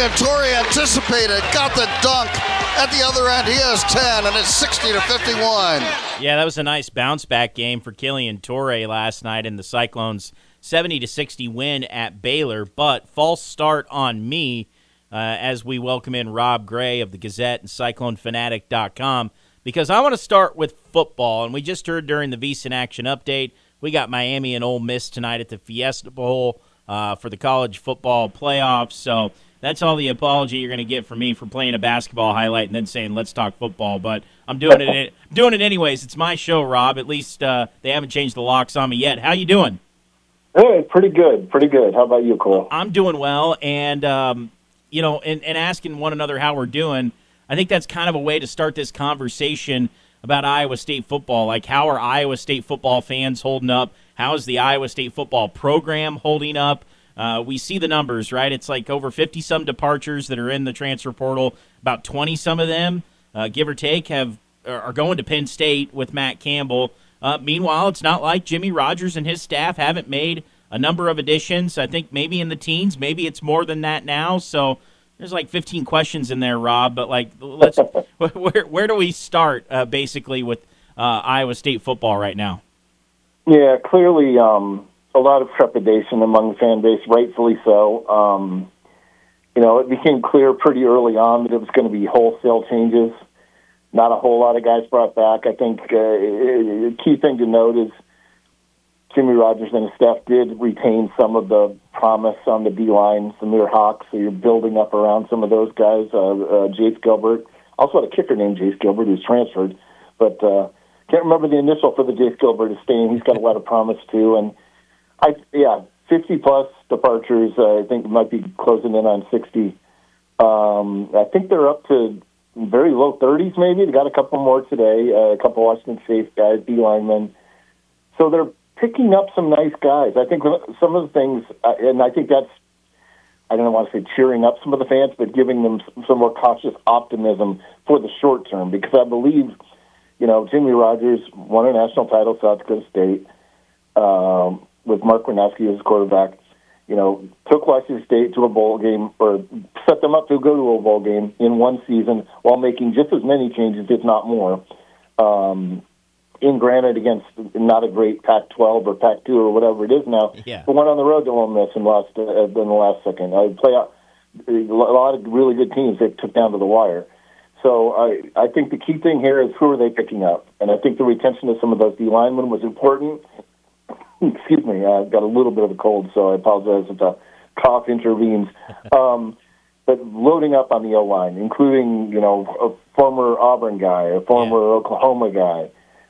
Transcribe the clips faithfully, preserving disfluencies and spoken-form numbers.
Killian Torrey anticipated, got the dunk. At the other end, he has ten, and it's sixty to fifty-one. Yeah, that was a nice bounce-back game for Killian Torrey last night in the Cyclones' seventy to sixty win at Baylor. But false start on me uh, as we welcome in Rob Gray of the Gazette and Cyclone Fanatic dot com, because I want to start with football. And we just heard during the VSiN Action Update, we got Miami and Ole Miss tonight at the Fiesta Bowl uh, for the college football playoffs. So that's all the apology you're going to get from me for playing a basketball highlight and then saying, let's talk football. But I'm doing it doing it anyways. It's my show, Rob. At least uh, they haven't changed the locks on me yet. How you doing? Hey, pretty good, pretty good. How about you, Cole? I'm doing well, and, um, you know, and, and asking one another how we're doing, I think that's kind of a way to start this conversation about Iowa State football. Like, how are Iowa State football fans holding up? How is the Iowa State football program holding up? Uh, we see the numbers, right? It's like over fifty-some departures that are in the transfer portal. About twenty-some of them, uh, give or take, have are going to Penn State with Matt Campbell. Uh, meanwhile, it's not like Jimmy Rogers and his staff haven't made a number of additions. I think maybe in the teens, maybe it's more than that now. So there's like fifteen questions in there, Rob. But like, let's where where do we start uh, basically with uh, Iowa State football right now? Yeah, clearly. Um... A lot of trepidation among the fan base, rightfully so. Um, you know, it became clear pretty early on that it was going to be wholesale changes. Not a whole lot of guys brought back. I think uh, a key thing to note is Jimmy Rogers and his staff did retain some of the promise on the D-line, Samir Hawks, so you're building up around some of those guys. Uh, uh, Jace Gilbert, also had a kicker named Jace Gilbert who's transferred, but uh, can't remember the initial for the Jace Gilbert is staying. He's got a lot of promise, too, and I, yeah, fifty-plus departures. Uh, I think it might be closing in on sixty. Um, I think they're up to very low thirties maybe. They got a couple more today, uh, a couple Washington State guys, D linemen. So they're picking up some nice guys. I think some of the things, uh, and I think that's, I don't want to say cheering up some of the fans, but giving them some more cautious optimism for the short term, because I believe, you know, Jimmy Rogers won a national title, South Dakota State. Um, with Mark Gronowski as quarterback, you know, took Washington State to a bowl game, or set them up to go to a bowl game in one season while making just as many changes, if not more. Um, in granted, against not a great Pac twelve or Pac two or whatever it is now, yeah. but went on the road to Ole Miss and lost uh, in the last second. I play out a lot of really good teams they took down to the wire. So I, I think the key thing here is who are they picking up? And I think the retention of some of those D linemen was important. Excuse me, I've got a little bit of a cold, so I apologize if the cough intervenes. Um, but loading up on the O-line, including, you know, a former Auburn guy, a former yeah. Oklahoma guy,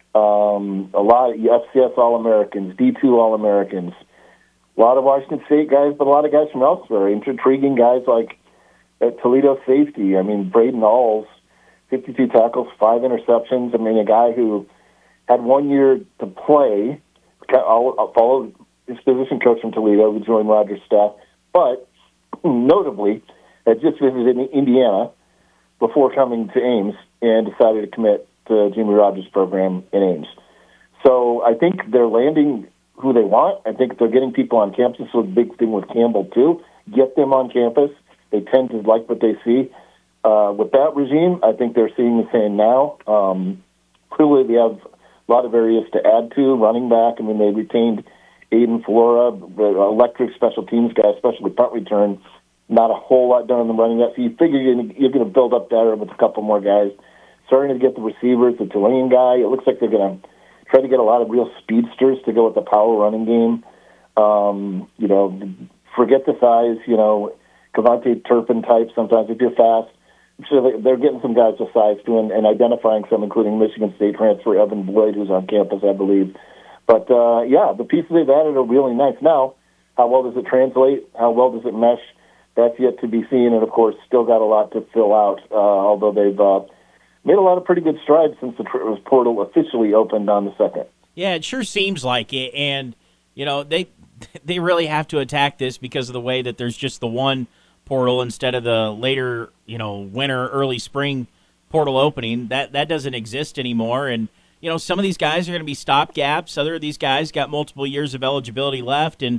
um, a lot of F C S All-Americans, D two All-Americans, a lot of Washington State guys, but a lot of guys from elsewhere, intriguing guys like at Toledo safety. I mean, Braden Alls, fifty-two tackles, five interceptions. I mean, a guy who had one year to play. I'll follow his position coach from Toledo, who joined Rogers' staff, but notably had just visited Indiana before coming to Ames and decided to commit to Jimmy Rogers' program in Ames. So I think they're landing who they want. I think they're getting people on campus. This was a big thing with Campbell, too. Get them on campus. They tend to like what they see. Uh, with that regime, I think they're seeing the same now. Um, clearly, they have a lot of areas to add to, running back. I mean, they retained Aiden Flora, the electric special teams guy, especially punt return. Not a whole lot done on the running back. So you figure you're going to build up there with a couple more guys. Starting to get the receivers, the Tulane guy. It looks like they're going to try to get a lot of real speedsters to go with the power running game. Um, you know, forget the size, you know, Cavante Turpin type sometimes if you're fast. So they're getting some guys with size too, and, and identifying some, including Michigan State transfer Evan Boyd, who's on campus, I believe. But, uh, yeah, the pieces they've added are really nice. Now, how well does it translate? How well does it mesh? That's yet to be seen, and, of course, still got a lot to fill out, uh, although they've uh, made a lot of pretty good strides since the portal officially opened on the second. Yeah, it sure seems like it, and, you know, they they really have to attack this because of the way that there's just the one portal instead of the later, you know, winter, early spring portal opening. That that doesn't exist anymore. And, you know, some of these guys are going to be stopgaps. Other of these guys got multiple years of eligibility left. And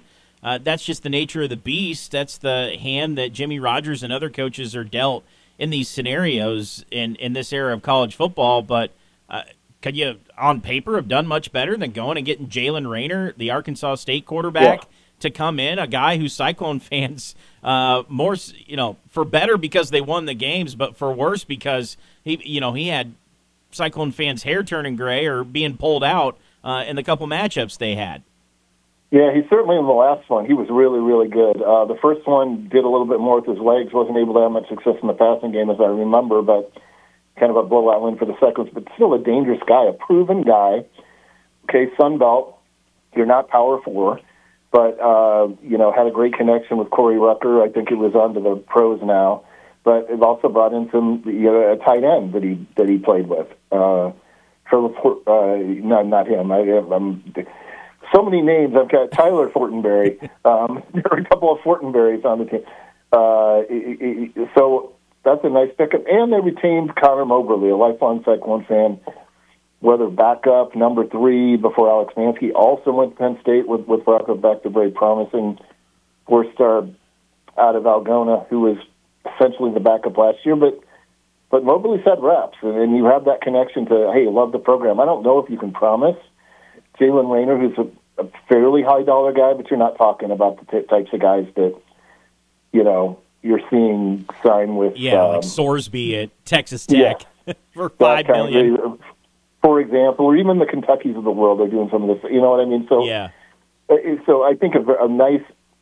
uh, that's just the nature of the beast. That's the hand that Jimmy Rogers and other coaches are dealt in these scenarios in, in this era of college football. But uh, could you, on paper, have done much better than going and getting Jalen Raynor, the Arkansas State quarterback, yeah. to come in, a guy who Cyclone fans uh, more, you know, for better because they won the games, but for worse because he, you know, he had Cyclone fans' hair turning gray or being pulled out uh, in the couple matchups they had. Yeah, he certainly in the last one, he was really, really good. Uh, the first one did a little bit more with his legs, wasn't able to have much success in the passing game, as I remember, but kind of a blowout win for the second, but still a dangerous guy, a proven guy. Okay, Sun Belt, you're not Power Four, but, uh, you know, had a great connection with Corey Rucker. I think it was on to the pros now. But it also brought in some, you know, a tight end that he that he played with. Uh, Trevor, uh, no, not him. I, I'm so many names. I've got Tyler Fortenberry. Um, there are a couple of Fortenberries on the team. Uh, it, it, so that's a nice pickup. And they retained Connor Moberly, a lifelong Cyclone fan, whether backup, number three, before Alex Mansky. Also went to Penn State with, with Rocco Beck, the very promising four-star out of Algona, who was essentially the backup last year. But but Moberly's had reps, and, and you have that connection to, hey, love the program. I don't know if you can promise Jalen Raynor, who's a, a fairly high-dollar guy, but you're not talking about the t- types of guys that, you know, you're seeing sign with. Yeah, um, like Sorsby at Texas Tech yeah, for five million. Of, for example, or even the Kentuckys of the world are doing some of this. You know what I mean? So, yeah. So I think a, a nice,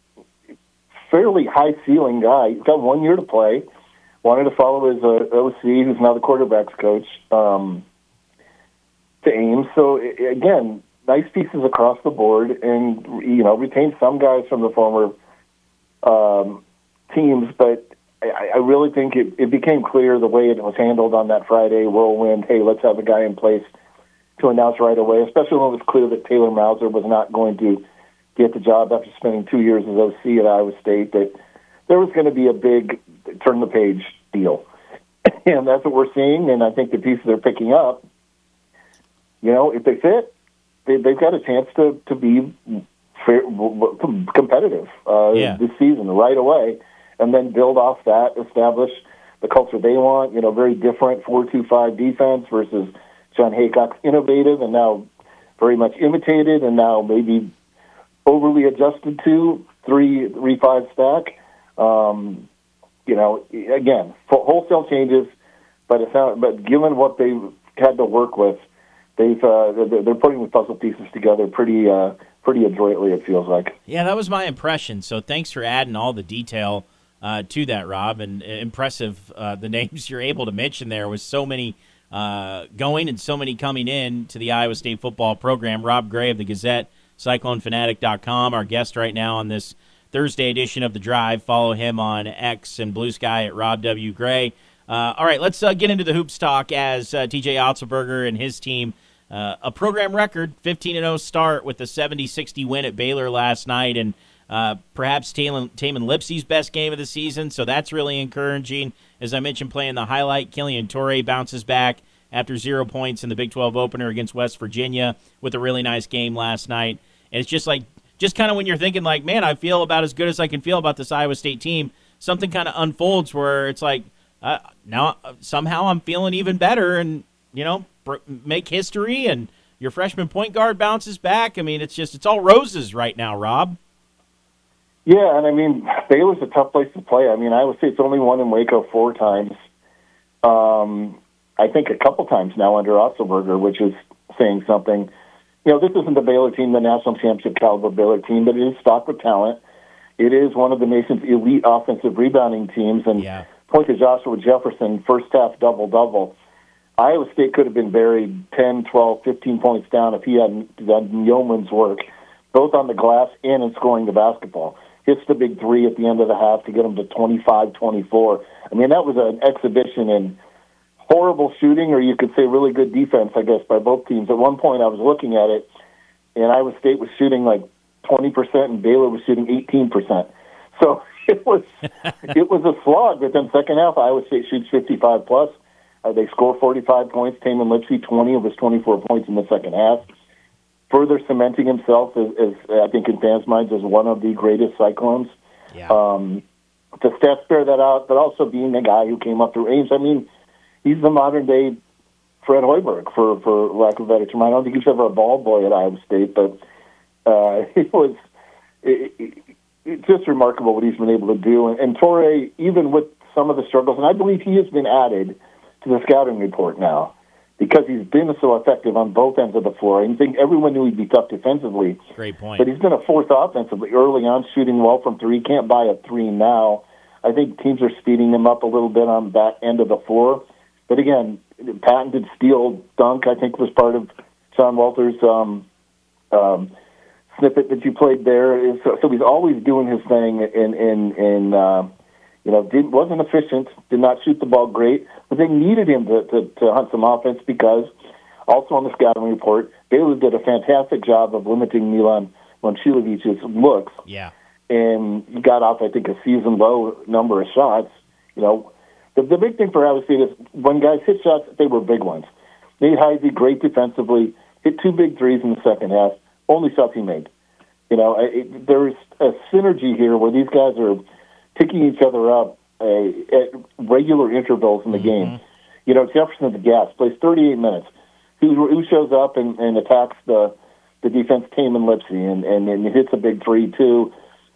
fairly high ceiling guy. He's got one year to play. Wanted to follow his uh, O C, who's now the quarterback's coach, um, to Ames. So again, nice pieces across the board, and you know, retained some guys from the former um, teams. But I, I really think it, it became clear the way it was handled on that Friday whirlwind. Hey, let's have a guy in place to announce right away, especially when it was clear that Taylor Mauser was not going to get the job after spending two years as O C at Iowa State, that there was going to be a big turn-the-page deal. And that's what we're seeing, and I think the pieces they're picking up, you know, if they fit, they, they've got a chance to, to be fair, competitive uh, yeah. this season right away, and then build off that, establish the culture they want, you know, very different four two five defense versus John Haycock's innovative and now very much imitated and now maybe overly adjusted to three three five stack. Um, you know, again, wholesale changes, but it's not, but given what they've had to work with, they've uh, they're, they're putting the puzzle pieces together pretty uh, pretty adroitly. It feels like. Yeah, that was my impression. So thanks for adding all the detail uh, to that, Rob. And uh, impressive uh, the names you're able to mention there with so many uh, going and so many coming in to the Iowa State football program. Rob Gray of the Gazette, Cyclone Fanatic dot com, our guest right now on this Thursday edition of The Drive. Follow him on X and Blue Sky at Rob W. Gray. Uh, all right, let's uh, get into the hoops talk as uh, T J Otzelberger and his team, uh, a program record, fifteen and oh start with a seventy sixty win at Baylor last night, and uh, perhaps Taman, Taman Lipsey's best game of the season, so that's really encouraging. As I mentioned, playing the highlight, Killian Torrey bounces back after zero points in the Big twelve opener against West Virginia with a really nice game last night. And it's just like, just kind of when you're thinking like, man, I feel about as good as I can feel about this Iowa State team, something kind of unfolds where it's like, uh, now uh, somehow I'm feeling even better and, you know, br- make history and your freshman point guard bounces back. I mean, it's just, it's all roses right now, Rob. Yeah, and I mean, Baylor's a tough place to play. I mean, Iowa State's only won in Waco four times. Um, I think a couple times now under Otzelberger, which is saying something. You know, this isn't the Baylor team, the national championship caliber Baylor team, but it is stocked with talent. It is one of the nation's elite offensive rebounding teams. And yeah. point to Joshua Jefferson, first half double-double. Iowa State could have been buried ten, twelve, fifteen points down if he hadn't done yeoman's work, both on the glass and in scoring the basketball. Hits the big three at the end of the half to get them to twenty-five twenty-four. I mean, that was an exhibition in horrible shooting, or you could say really good defense, I guess, by both teams. At one point, I was looking at it, and Iowa State was shooting like twenty percent, and Baylor was shooting eighteen percent. So it was it was a slog. But then second half, Iowa State shoots fifty-five plus. Uh, they score forty-five points. Taman Lipsey, twenty of his twenty-four points in the second half. further cementing himself as, as I think in fans' minds as one of the greatest Cyclones. Yeah. Um, the stats bear that out, but also being a guy who came up through Ames. I mean, he's the modern day Fred Hoiberg, for, for lack of a better term. I don't think he was ever a ball boy at Iowa State, but uh, it was it, it, it's just remarkable what he's been able to do. And, and Torrey, even with some of the struggles, and I believe he has been added to the scouting report now because he's been so effective on both ends of the floor. I think everyone knew he'd be tough defensively. Great point. But he's been a force offensively early on, shooting well from three. Can't buy a three now. I think teams are speeding him up a little bit on that end of the floor. But again, patented steal dunk, I think, was part of Sean Walters' um, um, snippet that you played there. So, so he's always doing his thing, in in in uh, you know, did, wasn't efficient, did not shoot the ball great, but they needed him to, to, to hunt some offense because, also on the scouting report, Baylor did a fantastic job of limiting Milan Momcilovic's looks. Yeah. And he got off, I think, a season-low number of shots. You know, the, the big thing for Iowa State is when guys hit shots, they were big ones. Nate Heisey, great defensively, hit two big threes in the second half, only shots he made. You know, it, there's a synergy here where these guys are picking each other up uh, at regular intervals in the mm-hmm. game. You know, Jefferson at the gas plays thirty-eight minutes. Who, who shows up and, and attacks the the defense team in Lipsy and, and, and hits a big three, too.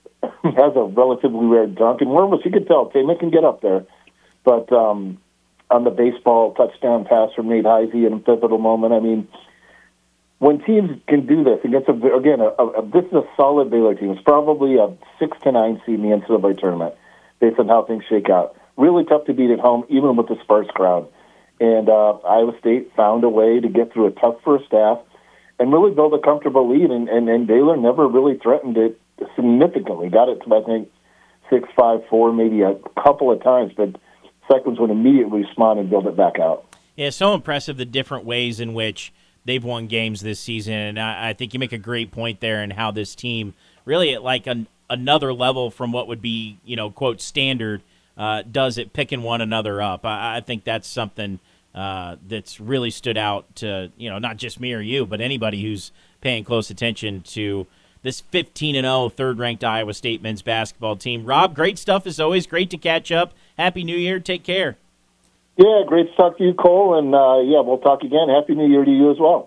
Has a relatively rare dunk. And Wormless, you could tell, Taman can get up there. But um, on the baseball touchdown pass from Nate Heisey in a pivotal moment, I mean, when teams can do this against, a, again, a, a, this is a solid Baylor team. It's probably a six to nine seed in the N C double A tournament based on how things shake out. Really tough to beat at home, even with the sparse crowd. And uh, Iowa State found a way to get through a tough first half and really build a comfortable lead, and, and, and Baylor never really threatened it significantly. Got it to, I think, six, five, four, maybe a couple of times, but Cyclones would immediately respond and build it back out. Yeah, so impressive the different ways in which they've won games this season, and I, I think you make a great point there in how this team really at like an, another level from what would be, you know, quote, standard, uh, does it picking one another up. I, I think that's something uh, that's really stood out to, you know, not just me or you, but anybody who's paying close attention to this fifteen and oh third-ranked Iowa State men's basketball team. Rob, great stuff as always. Great to catch up. Happy New Year. Take care. Yeah, great to talk to you, Cole, and uh, yeah, we'll talk again. Happy New Year to you as well.